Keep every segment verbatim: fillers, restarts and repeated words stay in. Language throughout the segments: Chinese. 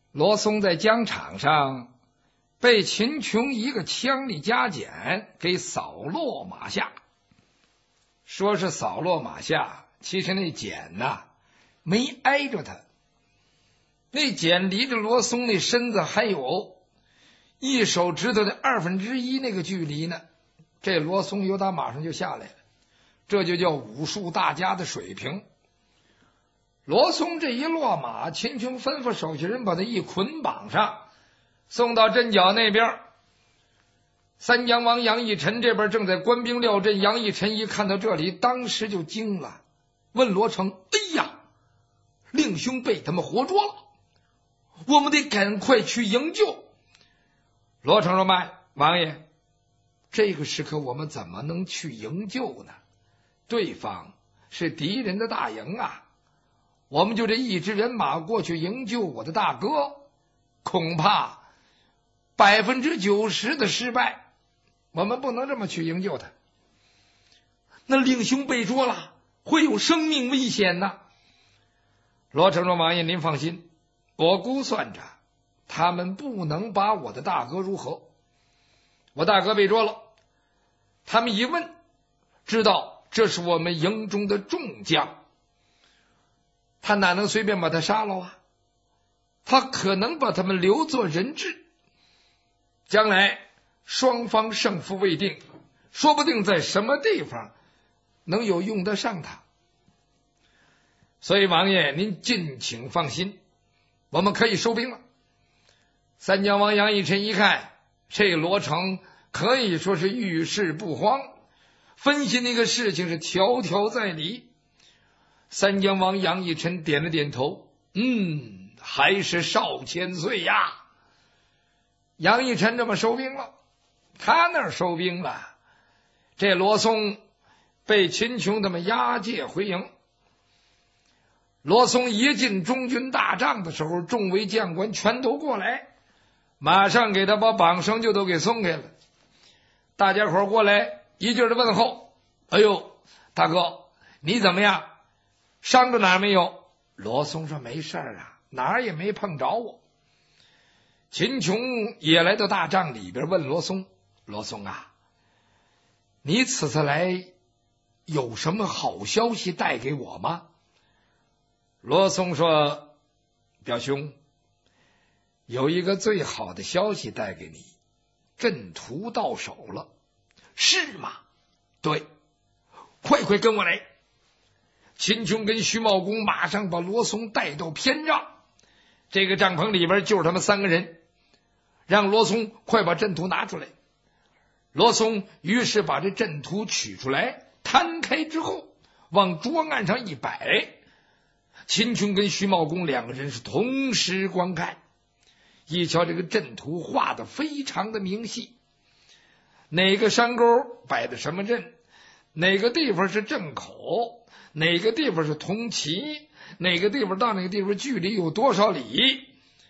罗松在疆场上被秦琼一个枪里加减给扫落马下。说是扫落马下，其实那锏呐没挨着他，那锏离着罗松那身子还有一手指头的二分之一那个距离呢。这罗松由打马上就下来了，这就叫武术大家的水平。罗松这一落马，秦琼吩咐手下人把他一捆绑上，送到阵脚那边。三江王杨义臣这边正在官兵料阵，杨义臣一看到这里，当时就惊了，问罗成：哎呀，令兄被他们活捉了，我们得赶快去营救。罗成说：慢，王爷，这个时刻我们怎么能去营救呢？对方是敌人的大营啊，我们就这一支人马过去营救我的大哥，恐怕百分之九十的失败，我们不能这么去营救他。那令兄被捉了，会有生命危险呢。罗成说：王爷您放心，我估算着他们不能把我的大哥如何。我大哥被捉了，他们一问知道这是我们营中的众将，他哪能随便把他杀了啊？他可能把他们留作人质，将来双方胜负未定，说不定在什么地方能有用得上他。所以王爷您尽请放心，我们可以收兵了。三江王杨义臣一看，这罗成可以说是遇事不慌，分析那个事情是条条在理。三江王杨义臣点了点头，嗯，还是少千岁呀。杨义臣这么收兵了，他那儿收兵了，这罗松被秦琼他们押解回营。罗松一进中军大帐的时候，众位将官全都过来，马上给他把绑绳就都给松开了。大家伙过来一劲儿的问候：哎呦，大哥你怎么样，伤着哪儿没有？罗松说：没事啊，哪儿也没碰着我。秦琼也来到大帐里边问罗松：罗松啊，你此次来有什么好消息带给我吗？罗松说：表兄，有一个最好的消息带给你，阵图到手了。是吗？对，快快跟我来。秦琼跟徐茂公马上把罗松带到偏帐，这个帐篷里边就是他们三个人，让罗松快把阵图拿出来。罗松于是把这阵图取出来，摊开之后往桌案上一摆，秦琼跟徐茂公两个人是同时观看。一瞧这个阵图画得非常的明细，哪个山沟摆的什么阵，哪个地方是阵口，哪个地方是铜旗，哪个地方到哪个地方距离有多少里。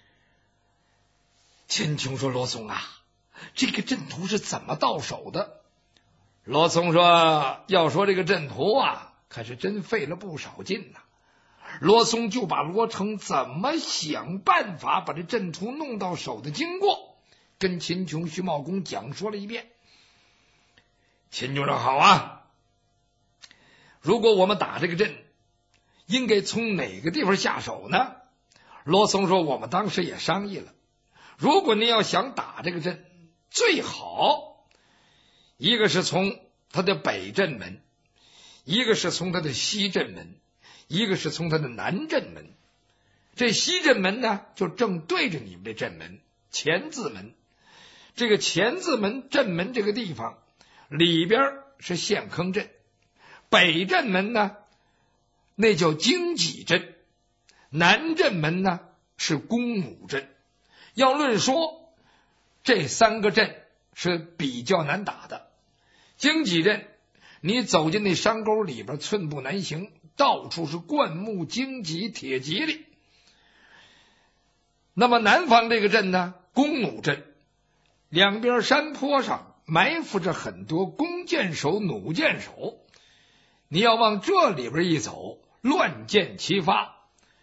秦琼说：罗松啊，这个阵图是怎么到手的？罗松说：要说这个阵图啊，可是真费了不少劲呐。罗松就把罗成怎么想办法把这阵图弄到手的经过跟秦琼、徐茂公讲说了一遍。秦琼说：好啊，如果我们打这个阵，应该从哪个地方下手呢？罗松说：我们当时也商议了，如果您要想打这个阵，最好一个是从他的北阵门，一个是从他的西阵门，一个是从他的南阵门。这西阵门呢，就正对着你们这阵门，前字门。这个前字门阵门这个地方里边是陷坑阵，北阵门呢那叫荆棘阵，南阵门呢是弓弩阵。要论说这三个阵是比较难打的。荆棘阵你走进那山沟里边寸步难行，到处是灌木荆棘铁蒺藜。那么南方这个阵呢，弓弩阵，两边山坡上埋伏着很多弓箭手、弩箭手，你要往这里边一走，乱箭齐发。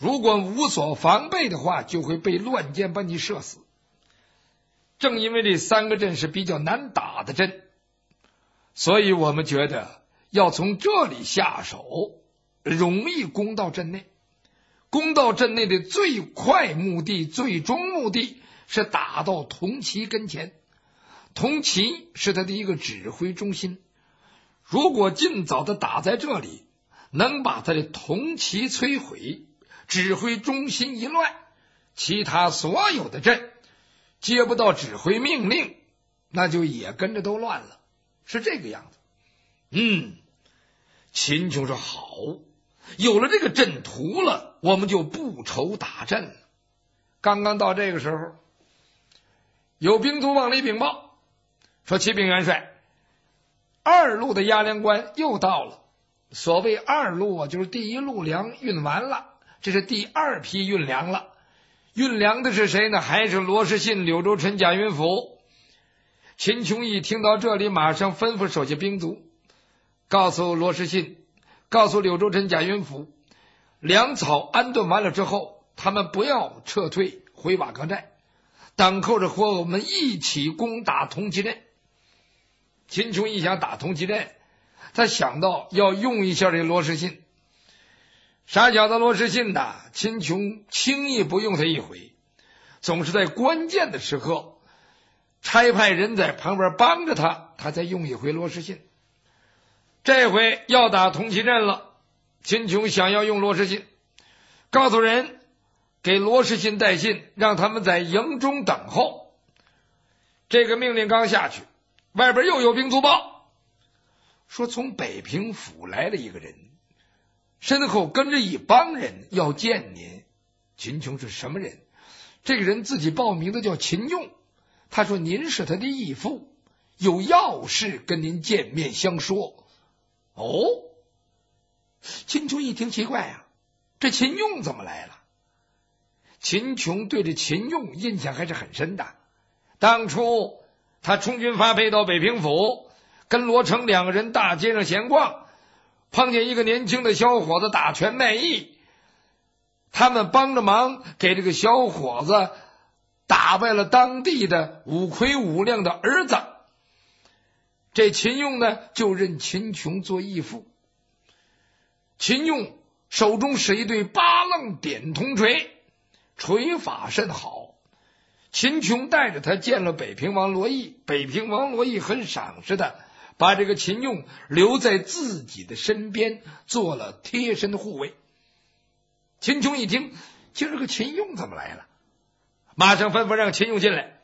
如果无所防备的话，就会被乱箭把你射死。正因为这三个阵是比较难打的阵，所以我们觉得要从这里下手，容易攻到阵内。攻到阵内的最快目的、最终目的是打到铜旗跟前。铜旗是他的一个指挥中心，如果尽早的打在这里，能把他的铜旗摧毁，指挥中心一乱，其他所有的阵接不到指挥命令，那就也跟着都乱了，是这个样子。嗯，秦琼说好，有了这个阵图了，我们就不愁打阵了。刚刚到这个时候，有兵卒往里禀报说，启禀元帅，二路的押粮官又到了。所谓二路啊，就是第一路粮运完了，这是第二批运粮了。运粮的是谁呢？还是罗士信、柳州陈、贾云甫。秦琼一听到这里，马上吩咐手下兵卒，告诉罗士信，告诉柳州陈、贾云甫，粮草安顿完了之后，他们不要撤退回瓦岗寨，等候着和我们一起攻打铜旗阵。秦琼一想打铜旗阵，他想到要用一下这罗士信。傻小子罗士信呐，秦琼轻易不用他一回，总是在关键的时刻差派人在旁边帮着他，他才用一回罗士信。这回要打铜旗阵了，秦琼想要用罗士信，告诉人给罗士信带信，让他们在营中等候。这个命令刚下去，外边又有兵卒报，说从北平府来了一个人，身后跟着一帮人要见您。秦琼是什么人？这个人自己报名的叫秦用，他说您是他的义父，有要事跟您见面相说。哦，秦琼一听奇怪啊，这秦用怎么来了？秦琼对这秦用印象还是很深的，当初他充军发配到北平府，跟罗成两个人大街上闲逛，碰见一个年轻的小伙子打拳卖艺，他们帮着忙给这个小伙子打败了当地的五魁五亮的儿子。这秦用呢，就认秦琼做义父。秦用手中使一对八楞点铜锤，锤法甚好。秦琼带着他见了北平王罗毅，北平王罗毅很赏识的，把这个秦用留在自己的身边，做了贴身的护卫。秦琼一听，今儿这个秦用怎么来了？马上吩咐让秦用进来。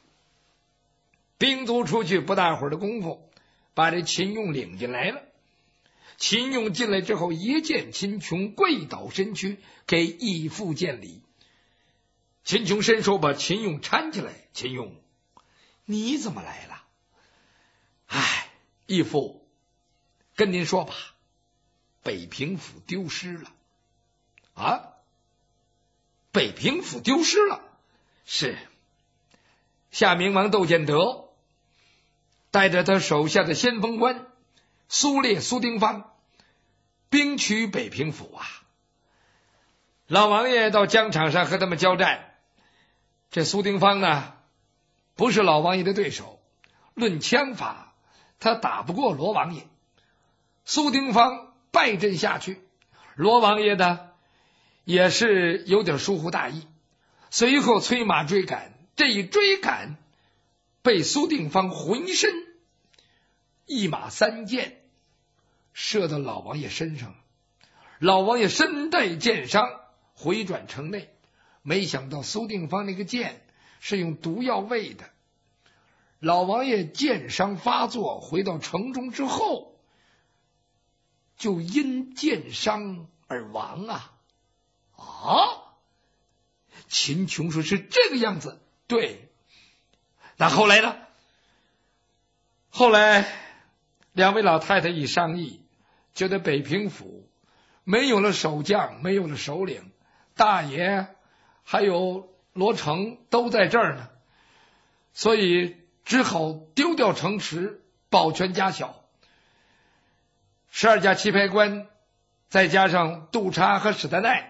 兵卒出去不大会儿的功夫，把这秦用领进来了。秦用进来之后，一见秦琼，跪倒身躯，给义父见礼。秦琼伸手把秦用搀起来，秦用，你怎么来了？哎，义父，跟您说吧，北平府丢失了。啊，北平府丢失了？是，夏明王窦建德带着他手下的先锋官苏烈、苏丁方兵取北平府啊。老王爷到疆场上和他们交战，这苏丁方呢，不是老王爷的对手，论枪法他打不过罗王爷。苏丁方败阵下去，罗王爷呢也是有点疏忽大意，随后催马追赶，这一追赶被苏定方浑身一马三箭射到老王爷身上了。老王爷身带箭伤，回转城内，没想到苏定方那个箭是用毒药喂的。老王爷箭伤发作，回到城中之后就因箭伤而亡啊！啊！秦琼说是这个样子。对，那后来呢？后来两位老太太一商议，觉得北平府没有了守将，没有了首领，大爷还有罗成都在这儿呢，所以只好丢掉城池，保全家小。十二家棋牌官再加上杜查和史德奈，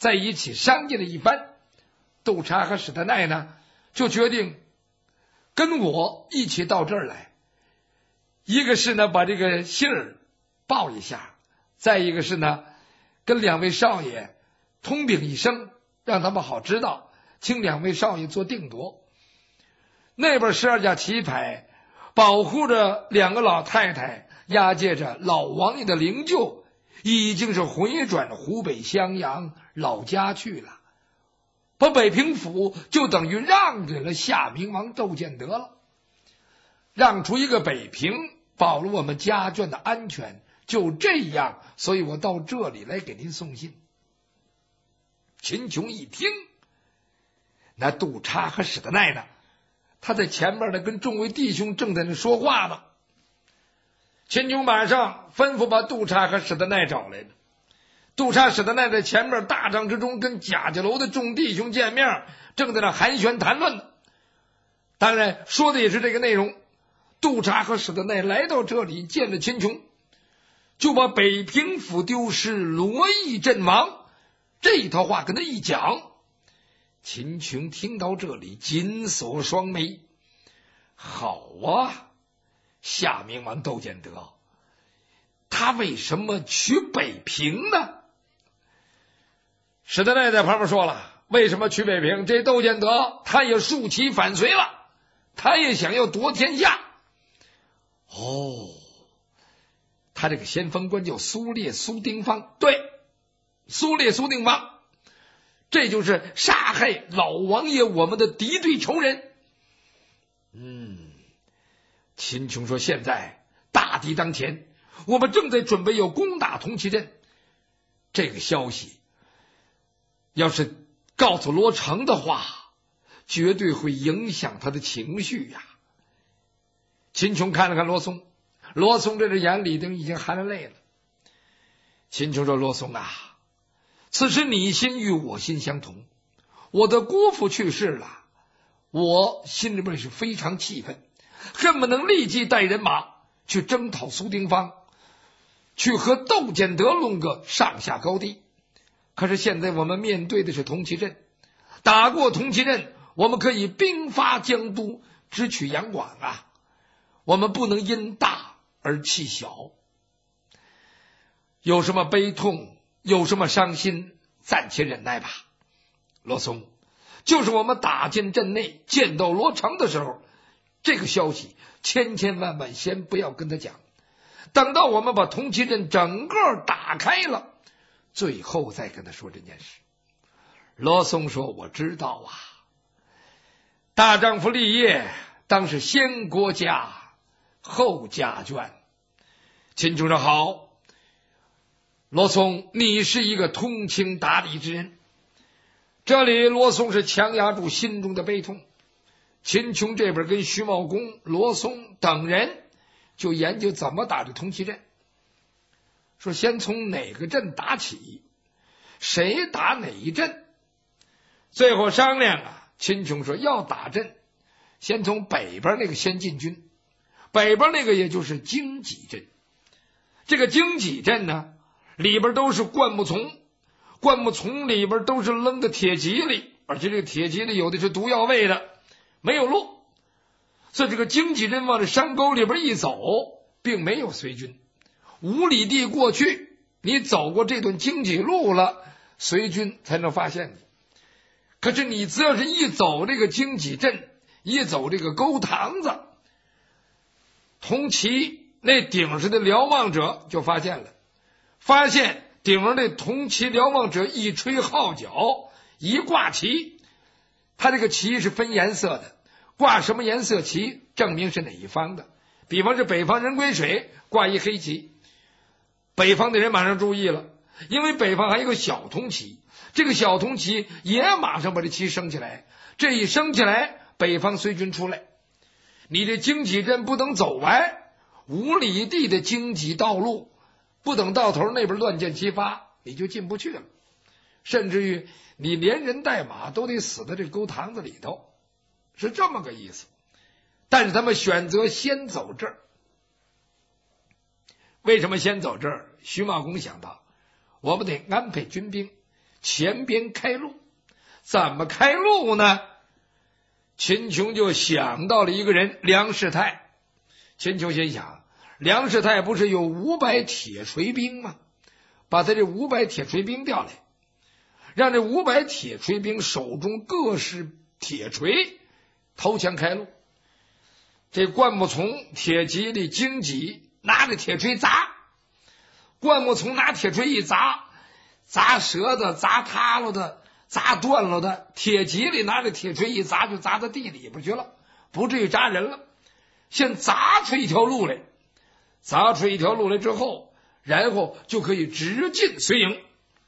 在一起商议了一番，杜查和史德奈呢就决定跟我一起到这儿来，一个是呢把这个信儿报一下，再一个是呢跟两位少爷通禀一声，让他们好知道，请两位少爷做定夺。那边十二架旗牌保护着两个老太太，押解着老王爷的灵柩，已经是回转湖北襄阳老家去了，把北平府就等于让给了夏明王窦建德了。让出一个北平，保了我们家眷的安全，就这样，所以我到这里来给您送信。秦琼一听，那杜查和史德奈呢，他在前面呢跟众位弟兄正在那说话呢。秦琼马上吩咐把杜查和史德奈找来了。杜查史德奈在前面大帐之中跟贾家楼的众弟兄见面，正在那寒暄谈论呢。当然说的也是这个内容。杜查和史德奈来到这里见了秦琼，就把北平府丢失，罗毅阵亡这一套话跟他一讲。秦琼听到这里紧锁双眉，好啊，夏明王窦建德他为什么取北平呢？史德奈在旁边说了，为什么取北平？这窦建德他也竖旗反隋了，他也想要夺天下。哦，他这个先锋官叫苏烈苏丁方，对，苏烈苏丁方，这就是杀害老王爷我们的敌对仇人。嗯，秦琼说，现在大敌当前，我们正在准备要攻打铜旗镇，这个消息要是告诉罗成的话，绝对会影响他的情绪呀。秦琼看了看罗松，罗松这只眼里都已经含了泪了。秦琼说，罗松啊，此时你心与我心相同，我的姑父去世了，我心里面是非常气愤，恨不能立即带人马去征讨苏丁方，去和窦建德论个上下高低。可是现在我们面对的是铜旗镇，打过铜旗镇，我们可以兵发江都，直取杨广啊，我们不能因大而气小。有什么悲痛，有什么伤心，暂且忍耐吧。罗松，就是我们打进镇内见到罗成的时候，这个消息千千万万先不要跟他讲，等到我们把铜旗镇整个打开了，最后再跟他说这件事。罗松说，我知道啊，大丈夫立业当是先国家后家眷。秦琼说，好，罗松，你是一个通情达理之人。这里罗松是强压住心中的悲痛。秦琼这边跟徐茂公、罗松等人就研究怎么打这铜旗镇，说先从哪个镇打起，谁打哪一镇。最后商量啊，秦琼说要打镇，先从北边那个先进军，北边那个也就是荆棘镇。这个荆棘镇呢，里边都是灌木丛，灌木丛里边都是扔的铁蒺藜，而且这个铁蒺藜有的是毒药味的，没有路。所以这个荆棘镇往这山沟里边一走，并没有隋军。五里地过去，你走过这段荆棘路了，隋军才能发现你。可是你只要是一走这个荆棘镇，一走这个沟塘子，铜旗那顶上的瞭望者就发现了，发现顶上那铜旗瞭望者一吹号角，一挂旗，他这个旗是分颜色的，挂什么颜色旗证明是哪一方的。比方是北方人归水，挂一黑旗，北方的人马上注意了，因为北方还有个小铜旗，这个小铜旗也马上把这旗升起来，这一升起来，北方隋军出来，你这荆棘镇不等走完五里地的荆棘道路，不等到头那边乱箭齐发，你就进不去了，甚至于你连人带马都得死在这沟塘子里头，是这么个意思。但是他们选择先走这儿，为什么先走这儿？徐茂公想到，我们得安排军兵， 前边开路。怎么开路呢？秦琼就想到了一个人，梁士泰。秦琼心想，梁士泰不是有五百铁锤兵吗？把他这五百铁锤兵调来，让这五百铁锤兵手中各式铁锤，投降开路。这灌木丛、铁蒺藜、荆棘拿着铁锤砸，灌木丛拿铁锤一砸，砸折的、砸塌了的、砸断了的；铁蒺藜拿着铁锤一砸，就砸到地里边去了，不至于扎人了。先砸出一条路来，砸出一条路来之后，然后就可以直进绥营。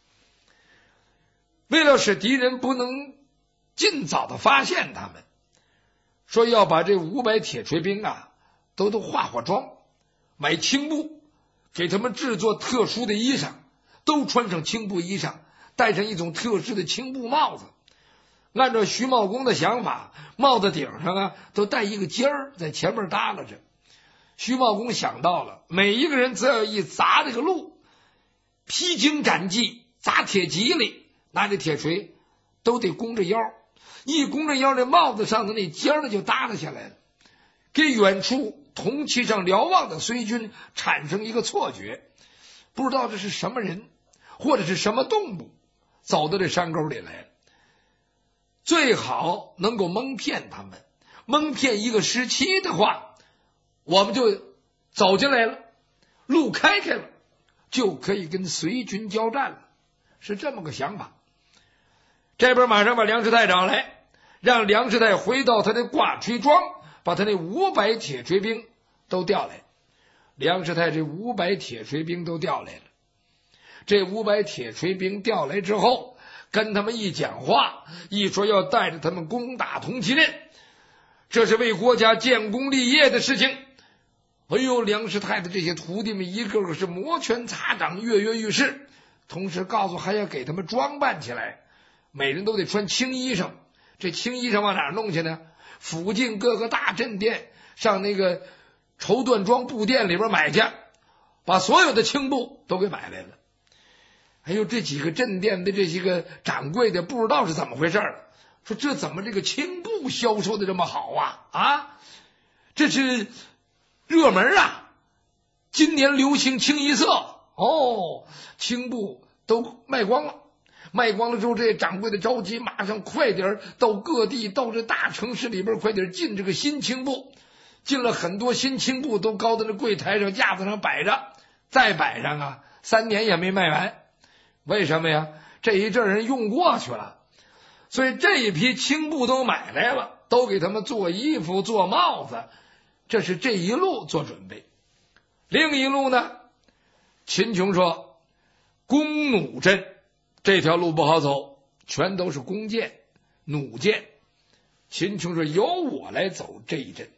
为了使敌人不能尽早的发现他们，说要把这五百铁锤兵啊都都化化妆，买青布，给他们制作特殊的衣裳，都穿上青布衣裳，戴上一种特制的青布帽子。按照徐茂公的想法，帽子顶上啊都带一个尖儿，在前面耷拉着。徐茂公想到了，每一个人只要一砸这个路，披荆斩棘，砸铁蒺藜，拿着铁锤都得弓着腰，一弓着腰，这帽子上的那尖儿就耷拉下来了，给远处铜旗上瞭望的隋军产生一个错觉，不知道这是什么人或者是什么动物走到这山沟里来了。最好能够蒙骗他们，蒙骗一个时期的话，我们就走进来了，路开开了，就可以跟隋军交战了，是这么个想法。这边马上把梁士泰找来，让梁士泰回到他的挂锤庄，把他那五百铁锤兵都调来。梁士泰这五百铁锤兵都调来了，这五百铁锤兵调来之后，跟他们一讲话，一说要带着他们攻打铜旗镇，这是为国家建功立业的事情。哎呦，梁士泰的这些徒弟们一个个是摩拳擦掌，跃跃欲试，同时告诉还要给他们装扮起来，每人都得穿青衣裳。这青衣裳往哪儿弄去呢？附近各个大镇店，上那个绸缎庄布店里边买去，把所有的青布都给买来了。还有这几个镇店的这些个掌柜的不知道是怎么回事，说这怎么这个青布销售的这么好啊啊，这是热门啊，今年流行清一色哦，青布都卖光了。卖光了之后，这掌柜的着急，马上快点到各地，到这大城市里边快点进这个新青布。进了很多新青布，都高在这柜台上架子上摆着，再摆上啊，三年也没卖完。为什么呀？这一阵人用过去了，所以这一批青布都买来了，都给他们做衣服做帽子，这是这一路做准备。另一路呢，秦琼说弓弩阵这条路不好走，全都是弓箭弩箭。秦琼说由我来走这一阵。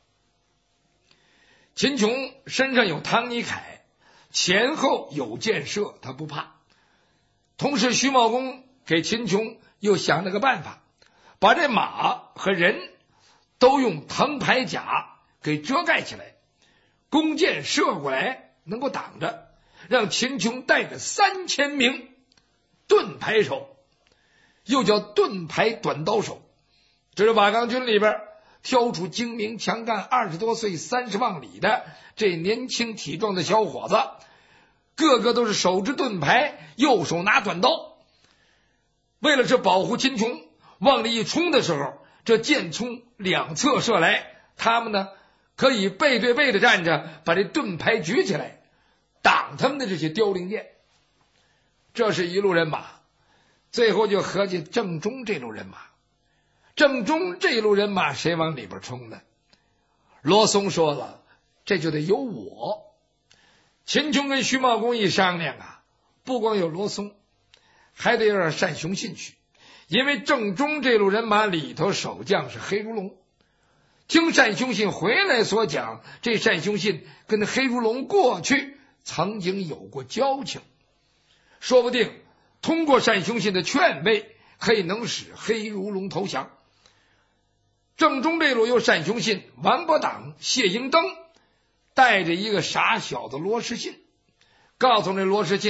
秦琼身上有汤尼凯，前后有箭射，他不怕。同时徐茂公给秦琼又想了个办法，把这马和人都用藤牌甲给遮盖起来，弓箭射过来能够挡着，让秦琼带着三千名盾牌手，又叫盾牌短刀手。这是瓦岗军里边挑出精明强干二十多岁三十望里的这年轻体壮的小伙子，个个都是手执盾牌，右手拿短刀。为了这保护秦琼，往里一冲的时候，这箭从两侧射来，他们呢可以背对背的站着，把这盾牌举起来挡他们的这些凋零箭。这是一路人马。最后就合计郑中这路人马，郑中这路人马谁往里边冲呢？罗松说了，这就得由我。秦琼跟徐茂公一商量啊，不光有罗松，还得让单雄信去，因为郑中这路人马里头守将是黑如龙。听单雄信回来所讲，这单雄信跟黑如龙过去曾经有过交情，说不定通过单雄信的劝慰，可以能使黑如龙投降。郑中这路有单雄信、王伯党、谢英登，带着一个傻小子罗士信，告诉那罗士信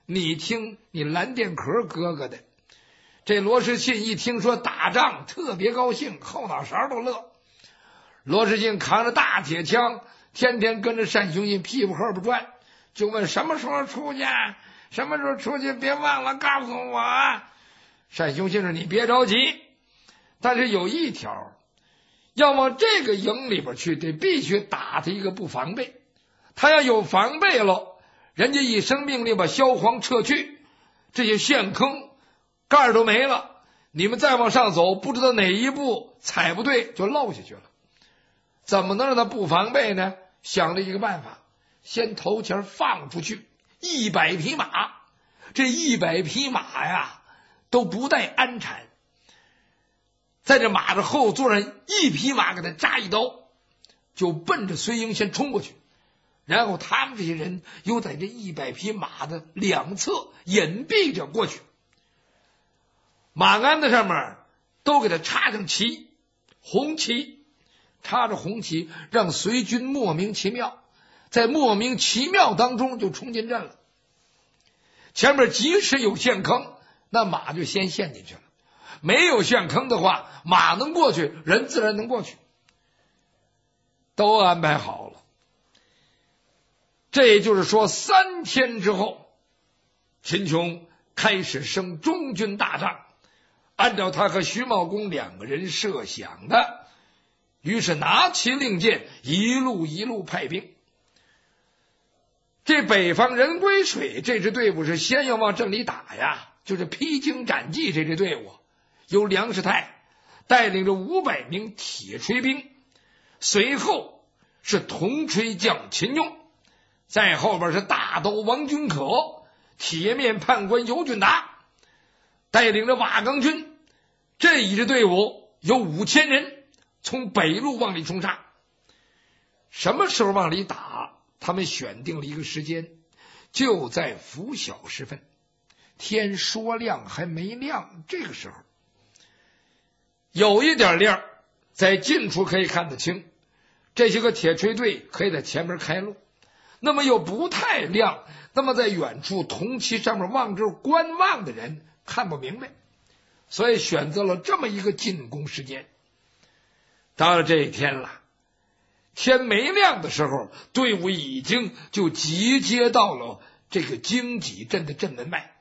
你听你蓝靛壳哥哥的。这罗士信一听说打仗，特别高兴，后脑勺都乐。罗士信扛着大铁枪，天天跟着单雄信屁股后边转，就问什么时候出去，什么时候出去，别忘了告诉我啊。单雄信说你别着急，但是有一条，要往这个营里边去，得必须打他一个不防备。他要有防备了，人家一声命令把萧煌撤去，这些陷坑盖儿都没了，你们再往上走，不知道哪一步踩不对就落下去了。怎么能让他不防备呢？想了一个办法，先头前放出去一百匹马，这一百匹马呀都不带鞍产，在这马的后座上一匹马给他扎一刀，就奔着隋营先冲过去。然后他们这些人又在这一百匹马的两侧隐蔽着过去，马鞍子上面都给他插上旗，红旗，插着红旗，让隋军莫名其妙，在莫名其妙当中就冲进阵了。前面即使有陷坑，那马就先陷进去了；没有陷坑的话，马能过去，人自然能过去，都安排好了。这也就是说，三天之后，秦琼开始升中军大帐，按照他和徐茂公两个人设想的，于是拿起令箭，一路一路派兵。这北方人归水这支队伍是先要往镇里打呀，就是披荆斩棘这支队伍，由梁士泰带领着五百名铁锤兵，随后是铜锤将秦雍，在后边是大刀王君可、铁面判官尤俊达，带领着瓦岗军，这一支队伍有五千人，从北路往里冲杀。什么时候往里打？他们选定了一个时间，就在拂晓时分，天说亮还没亮，这个时候有一点亮，在近处可以看得清，这些个铁锤队可以在前面开路。那么又不太亮，那么在远处铜旗上面望着观望的人看不明白，所以选择了这么一个进攻时间。到了这一天了，天没亮的时候，队伍已经就集结到了这个荆棘镇的镇门外。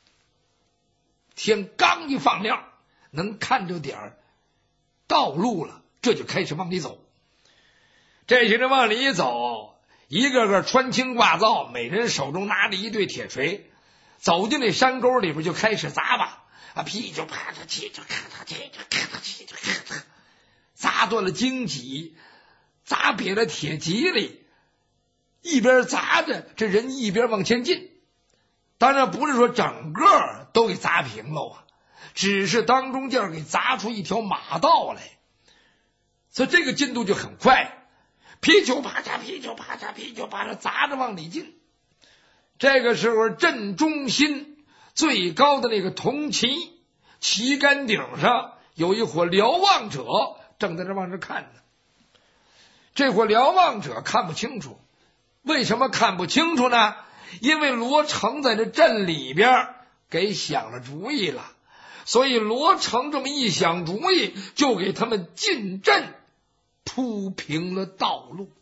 天刚一放亮，能看着点道路了，这就开始往里走。这些人往里一走，一个个穿青挂皂，每人手中拿着一对铁锤，走进那山沟里边就开始砸吧，啊，噼就啪嚓，气就咔嚓，气就咔嚓，气就咔嚓，砸断了荆棘，砸瘪了铁蒺藜，一边砸着，这人一边往前进。当然不是说整个都给砸平了啊，只是当中间给砸出一条马道来，所以这个进度就很快。噼就啪嚓，噼就啪嚓，噼就啪嚓，砸着往里进。这个时候镇中心最高的那个铜旗旗杆顶上有一伙瞭望者正在这往这看呢。这伙瞭望者看不清楚，为什么看不清楚呢？因为罗成在这镇里边给想了主意了，所以罗成这么一想主意，就给他们进镇铺平了道路。